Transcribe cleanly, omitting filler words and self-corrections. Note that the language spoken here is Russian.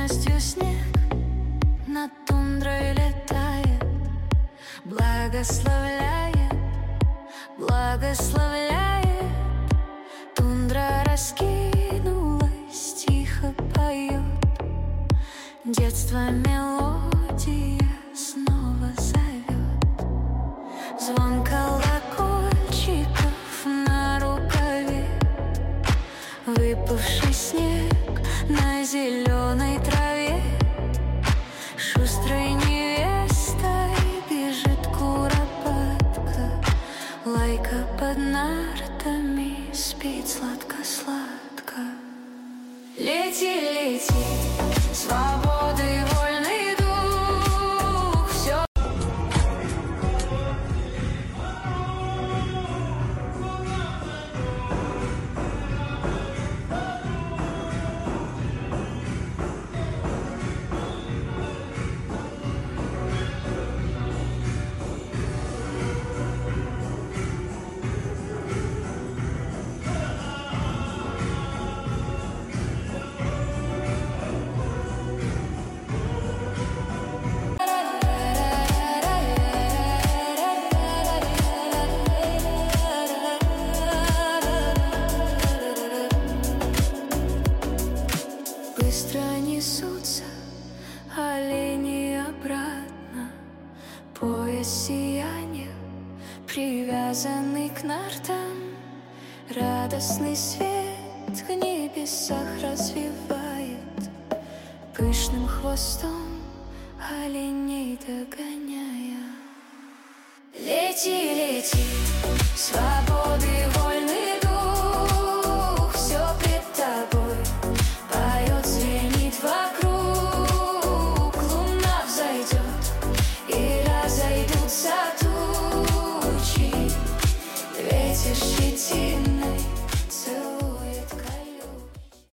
нежностью снег над тундрой летает, благословляет, благословляет. Тундра раскинулась, тихо поет, детство мелодия снова зовет. Звон колокольчиков на рукаве, выпавший снег на зеленой траве. Шустрой невестой бежит куропатка, лайка под нартами спит сладко-сладко. Лети, лети, свободы вольный дух, все. Быстро несутся олени обратно, пояс сияния, привязанный к нартам. Радостный свет в небесах развивает, пышным хвостом оленей догоняя. Лети, лети, свободы вольный дух, все пред тобой поет, звенит вокруг. Луна взойдет и разойдутся тучи, ветер щетина